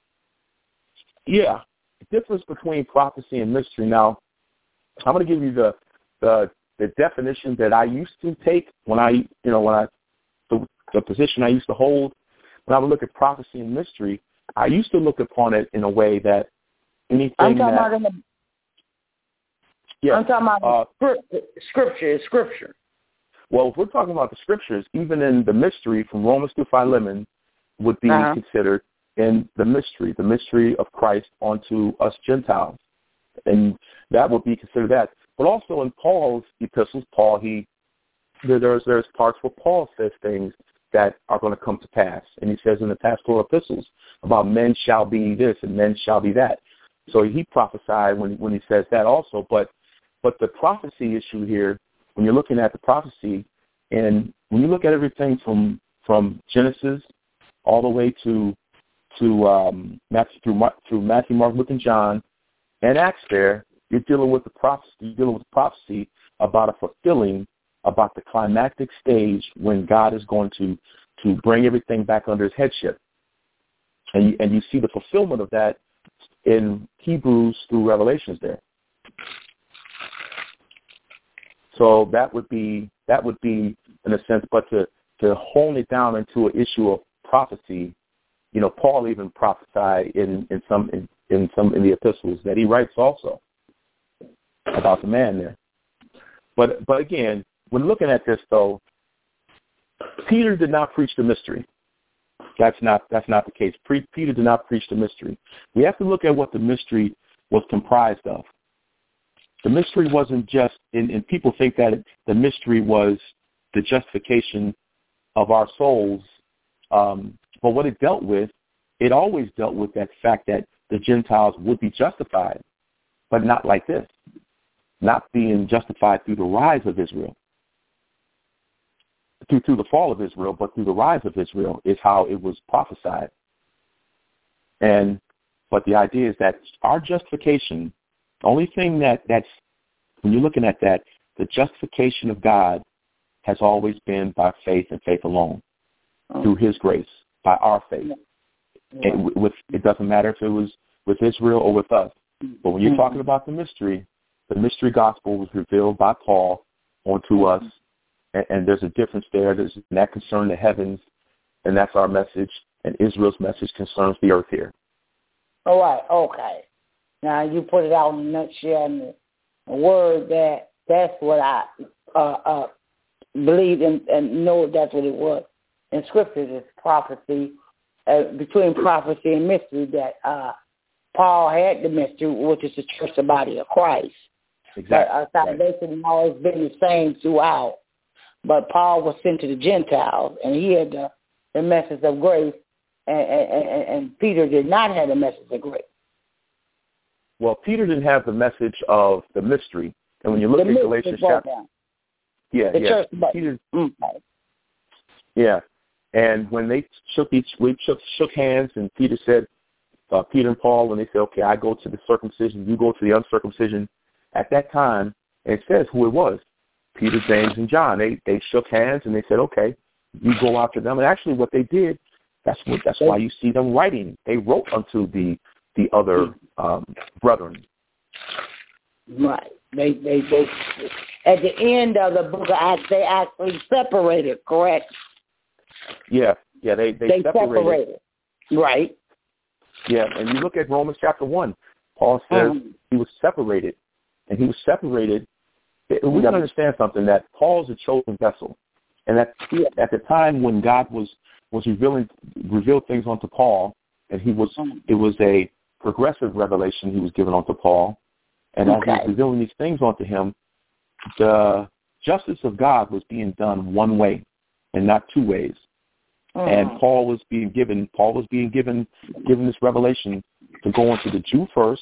Yeah, the difference between prophecy and mystery. Now, I'm going to give you the, the the definition that I used to take when I, you know, when I the, the position I used to hold. When I would look at prophecy and mystery, I used to look upon it in a way that anything I'm talking that, about in the, yeah, I'm talking about uh, scripture, scripture, scripture. Well, if we're talking about the scriptures, even in the mystery from Romans to Philemon would be uh-huh. considered in the mystery, the mystery of Christ onto us Gentiles. And that would be considered that. But also in Paul's epistles, Paul, he there, there's there's parts where Paul says things that are going to come to pass. And he says in the pastoral epistles about men shall be this and men shall be that. So he prophesied when when he says that also. But but the prophecy issue here, when you're looking at the prophecy, and when you look at everything from from Genesis all the way to to um, Matthew through through Matthew, Mark, Luke, and John, and Acts, there you're dealing with the prophecy. You're dealing with the prophecy about a fulfilling, about the climactic stage when God is going to to bring everything back under His headship, and you, and you see the fulfillment of that in Hebrews through Revelations there. So that would be that would be in a sense, but to to hone it down into an issue of prophecy, you know, Paul even prophesied in, in some in, in some in the epistles that he writes also about the man there. But but again, when looking at this though, Peter did not preach the mystery. That's not that's not the case. Pre- Peter did not preach the mystery. We have to look at what the mystery was comprised of. The mystery wasn't just, and, and people think that it, the mystery was the justification of our souls. Um, but what it dealt with, it always dealt with that fact that the Gentiles would be justified, but not like this, not being justified through the rise of Israel. Through, through the fall of Israel, but through the rise of Israel is how it was prophesied. And but the idea is that our justification, the only thing that, that's, when you're looking at that, the justification of God has always been by faith and faith alone, oh. through His grace, by our faith. Yeah. And with, it doesn't matter if it was with Israel or with us. But when you're mm-hmm. talking about the mystery, the mystery gospel was revealed by Paul onto mm-hmm. us, and, and there's a difference there. There's that concern the heavens, and that's our message, and Israel's message concerns the earth here. All right, okay. Now, you put it out in a nutshell in the word that that's what I uh, uh, believe in and know that's what it was. In Scripture, it's prophecy, uh, between prophecy and mystery, that uh, Paul had the mystery, which is the church, the body of Christ. Exactly. But, uh, salvation has always been the same throughout. But Paul was sent to the Gentiles, and he had the, the message of grace, and, and, and Peter did not have the message of grace. Well, Peter didn't have the message of the mystery. And when you look the at Galatians chapter, yeah, the yeah, church, Peter, mm-hmm. yeah. And when they shook each, we shook, shook hands, and Peter said, uh, Peter and Paul, when they say, okay, I go to the circumcision, you go to the uncircumcision, at that time, it says who it was, Peter, James, and John. They they shook hands and they said, okay, you go after them. And actually what they did, that's what that's why you see them writing. They wrote unto the the other um, brethren. Right. They, they, they, at the end of the book of Acts, they actually separated, correct? Yeah, yeah, they, they, they separated. separated. Right. Yeah, and you look at Romans chapter one, Paul says mm-hmm. he was separated, and he was separated. We mm-hmm. got to understand something, that Paul's a chosen vessel, and at, yeah. at the time when God was, was revealing revealed things onto Paul, and he was mm-hmm. it was a progressive revelation he was given onto Paul. And as okay. he was revealing these things onto him, the justice of God was being done one way and not two ways. Mm. And Paul was being given Paul was being given given this revelation to go onto the Jew first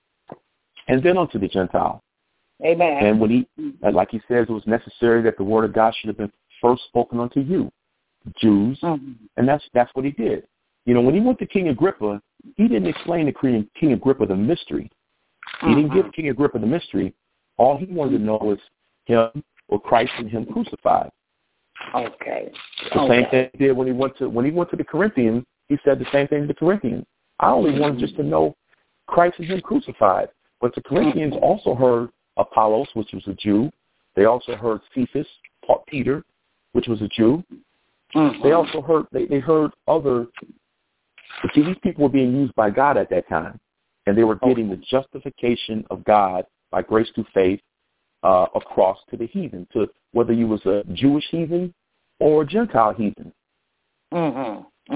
and then onto the Gentile. Amen. And when he, like he says, it was necessary that the word of God should have been first spoken unto you, Jews, mm. and that's that's what he did. You know, when he went to King Agrippa, he didn't explain to King, King Agrippa the mystery. He didn't give King Agrippa the mystery. All he wanted to know was him or Christ and him crucified. Okay. The okay. same thing he did when he went to when he went to the Corinthians. He said the same thing to the Corinthians. I only wanted just to know Christ and him crucified. But the Corinthians also heard Apollos, which was a Jew. They also heard Cephas, Peter, which was a Jew. Mm-hmm. They also heard they, they heard other. See, these people were being used by God at that time. And they were getting the justification of God by grace through faith uh, across to the heathen, to whether you was a Jewish heathen or a Gentile heathen. Mm-hmm.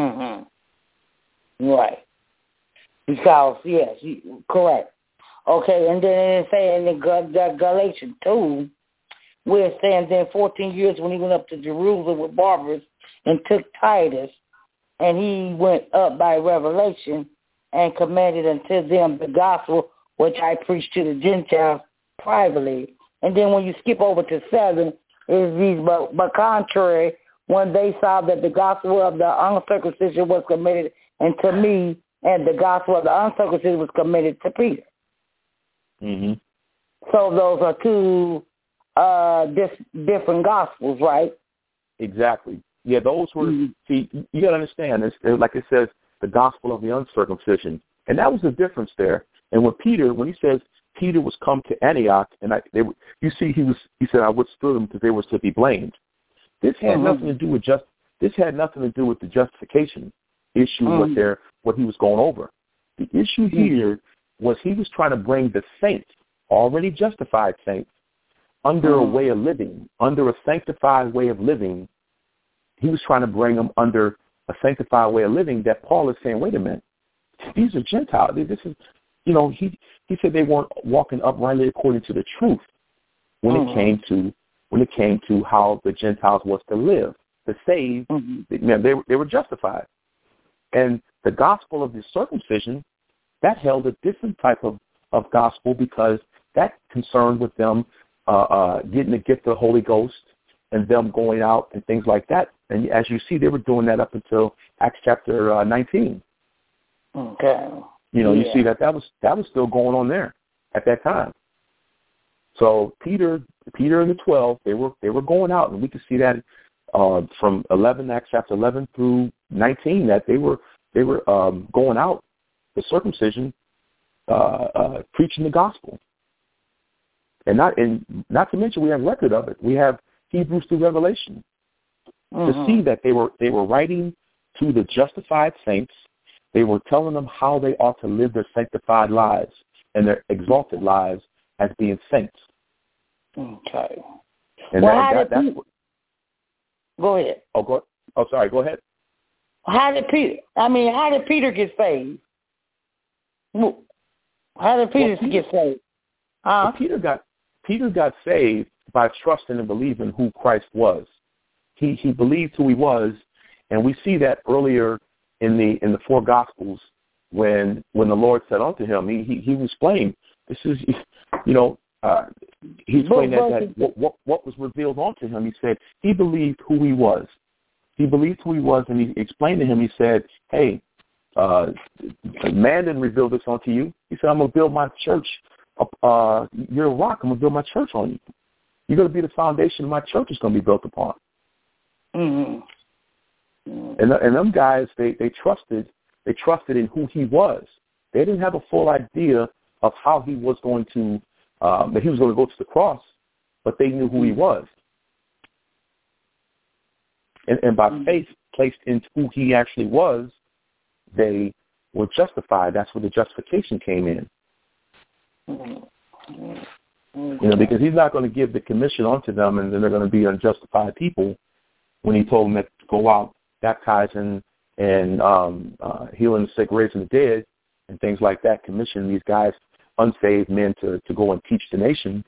Mm-hmm. Right. Because, yes, you, correct. Okay, and then it say in the Galatians two, where it stands in fourteen years when he went up to Jerusalem with Barnabas and took Titus, and he went up by revelation and commanded unto them the gospel which I preached to the Gentiles privately. And then when you skip over to seven, is these, but, but contrary, when they saw that the gospel of the uncircumcision was committed unto me, and the gospel of the uncircumcision was committed to Peter. Mm-hmm. So those are two uh, dis- different gospels, right? Exactly. Yeah, those were, mm-hmm. see, you got to understand, it's, like it says, the gospel of the uncircumcision. And that was the difference there. And when Peter, when he says Peter was come to Antioch, and I, they, you see, he was, he said, I withstood them because they were to be blamed. This had mm-hmm. nothing to do with just, this had nothing to do with the justification issue, mm-hmm. what there, what he was going over. The issue mm-hmm. here was he was trying to bring the saints, already justified saints, under mm-hmm. a way of living, under a sanctified way of living. He was trying to bring them under a sanctified way of living that Paul is saying, wait a minute, these are Gentiles. This is, you know, he he said they weren't walking uprightly according to the truth when mm-hmm. it came to when it came to how the Gentiles was to live, to save. Mm-hmm. They, they they were justified, and the gospel of the circumcision that held a different type of, of gospel because that concerned with them uh, uh, getting the gift of the Holy Ghost and them going out and things like that. And as you see, they were doing that up until Acts chapter uh, nineteen. Okay. You know, yeah. you see that that was that was still going on there at that time. So Peter, Peter and the twelve, they were they were going out, and we can see that uh, from eleven, Acts chapter eleven through nineteen, that they were they were um, going out, the circumcision, uh, uh, preaching the gospel, and not and not to mention we have record of it. We have Hebrews through Revelation mm-hmm. to see that they were they were writing to the justified saints. They were telling them how they ought to live their sanctified lives and their exalted lives as being saints. Okay. And well, that, how that, did that's Peter, what, go ahead. Oh, go. Oh, sorry. Go ahead. How did Peter? I mean, how did Peter get saved? How did Peter, well, Peter get saved? Huh? Well, Peter got Peter got saved by trusting and believing who Christ was. He he believed who he was, and we see that earlier in the in the four Gospels when when the Lord said unto him, he he, he explained, this is, you know, uh, he explained that, that what, what what was revealed unto him. He said he believed who he was. He believed who he was, and he explained to him. He said, hey, uh, man didn't reveal this onto you. He said, I'm going to build my church. Uh, you're a rock. I'm going to build my church on you. You're going to be the foundation my church is going to be built upon. Mm-hmm. Mm-hmm. And, and them guys, they, they trusted they trusted in who he was. They didn't have a full idea of how he was going to, um, that he was going to go to the cross, but they knew who he was. And, and by mm-hmm. faith placed in who he actually was, they were justified. That's where the justification came in. Mm-hmm. You know, because he's not going to give the commission onto them and then they're going to be unjustified people when he told them to go out baptizing and um, uh, healing the sick, raising the dead, and things like that, commission these guys, unsaved men, to, to go and teach the nation.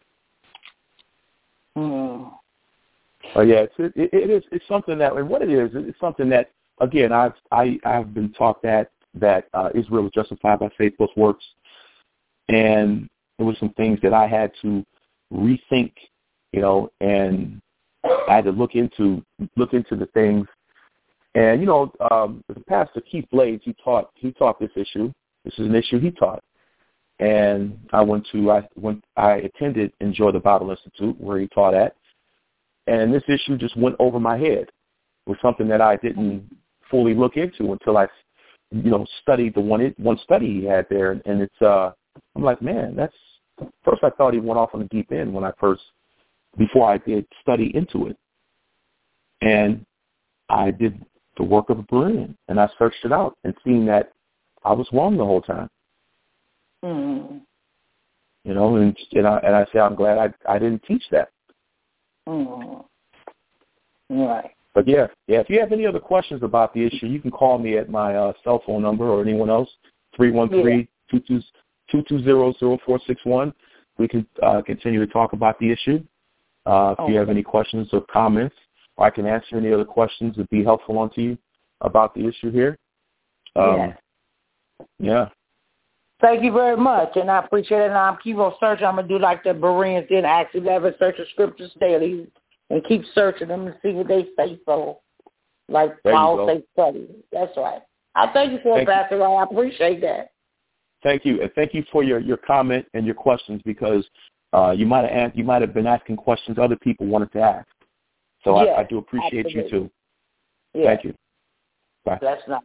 Mm. Uh, yeah, it's, it, it is. It's something that, and what it is, it's something that, again, I've I, I've been taught that that uh, Israel was justified by faith plus works, and there were some things that I had to rethink, you know, and I had to look into look into the things. And, you know, um, the pastor, Keith Blades, he taught he taught this issue. This is an issue he taught. And I went to, I went, I attended Enjoy the Bible Institute where he taught at. And this issue just went over my head. It was something that I didn't fully look into until I, you know, studied the one one study he had there. And it's, uh, I'm like, man, that's, first I thought he went off on the deep end when I first, before I did study into it. And I did the work of a Berean, and I searched it out and seen that I was wrong the whole time. Mm. You know, and and I, and I say I'm glad I I didn't teach that. Mm. Right. But yeah, yeah. If you have any other questions about the issue, you can call me at my uh, cell phone number or anyone else, three one three, two two zero, zero four six one. We can uh, continue to talk about the issue. Uh, if okay. you have any questions or comments, or I can answer any other questions that would be helpful onto you about the issue here. Um, yeah. Yeah. Thank you very much, and I appreciate it. And I'm keep on searching. I'm gonna do like the Bereans did, Acts eleven, search the scriptures daily, and keep searching them and see what they say. So, like there Paul say, study. That's right. I thank you for it, Pastor Ray. I appreciate that. Thank you, and thank you for your, your comment and your questions, because uh, you might have you might have been asking questions other people wanted to ask. So yes, I, I do appreciate absolutely. you too. Yes. Thank you. Bye. That's not.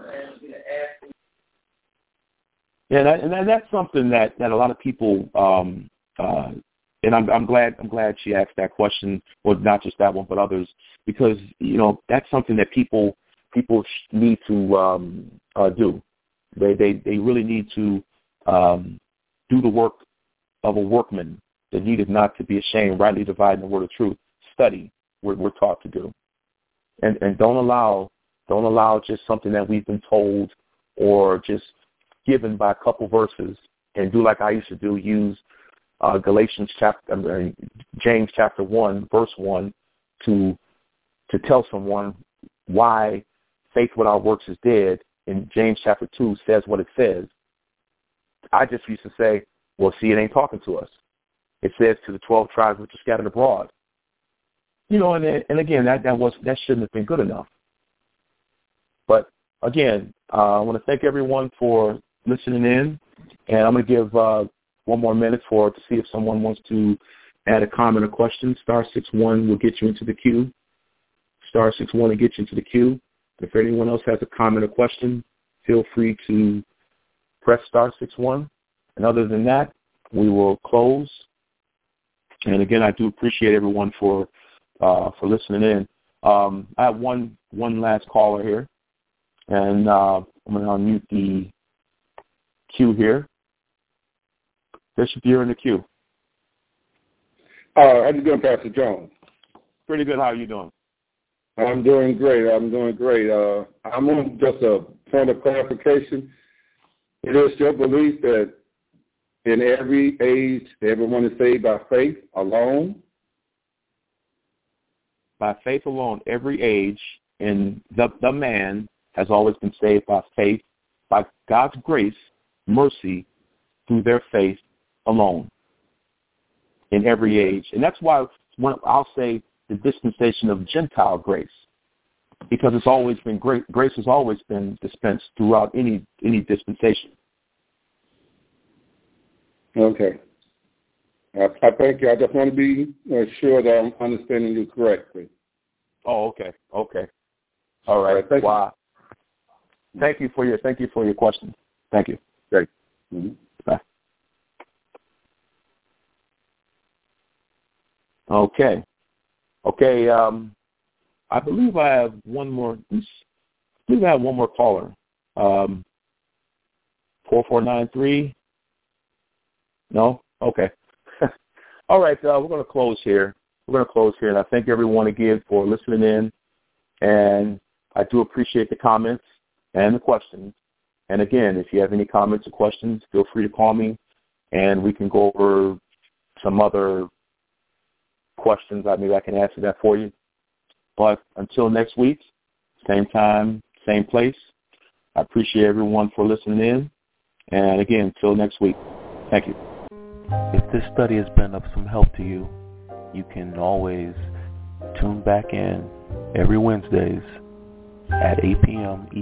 Yeah, that, and that's something that, that a lot of people, um, uh, and I'm, I'm glad I'm glad she asked that question, or not just that one, but others, because you know that's something that people people need to um, uh, do. They, they they really need to um, do the work of a workman that needed not to be ashamed, rightly dividing the word of truth. Study what we're taught to do, and and don't allow don't allow just something that we've been told or just given by a couple verses, and do like I used to do, use uh, Galatians chapter, I mean, James chapter one, verse one, to to tell someone why faith without works is dead, and James chapter two says what it says. I just used to say, well, see, it ain't talking to us. It says to the twelve tribes which are scattered abroad. You know, and and again, that that was that shouldn't have been good enough. But again, uh, I want to thank everyone for listening in, and I'm going to give uh, one more minute for to see if someone wants to add a comment or question. Star six one will get you into the queue. Star six one will get you into the queue. If anyone else has a comment or question, feel free to press star six one. And other than that, we will close. And again, I do appreciate everyone for uh, for listening in. Um, I have one one last caller here, and uh, I'm going to unmute the queue here. Bishop, you're in the queue. Uh, how you doing, Pastor Jones? Pretty good. How are you doing? I'm doing great. I'm doing great. Uh, I'm on just a point of clarification. It is your belief that in every age, everyone is saved by faith alone? By faith alone, every age, and the, the man has always been saved by faith, by God's grace, mercy, through their faith alone, in every age. And that's why when I'll say the dispensation of Gentile grace, because it's always been great. Grace has always been dispensed throughout any any dispensation. Okay. I, I thank you. I just want to be uh, sure that I'm understanding you correctly. Oh, okay, okay, all right. All right, thank wow. You. Thank you for your thank you for your question. Thank you. Great. Mm-hmm. Bye. Okay, okay. Um, I believe I have one more. I believe I have one more caller. Um, four four nine three. No. Okay. All right, uh, we're going to close here. We're going to close here, and I thank everyone again for listening in, and I do appreciate the comments and the questions. And again, if you have any comments or questions, feel free to call me, and we can go over some other questions. I maybe I can answer that for you. But until next week, same time, same place, I appreciate everyone for listening in. And again, until next week, thank you. If this study has been of some help to you, you can always tune back in every Wednesdays at eight p.m.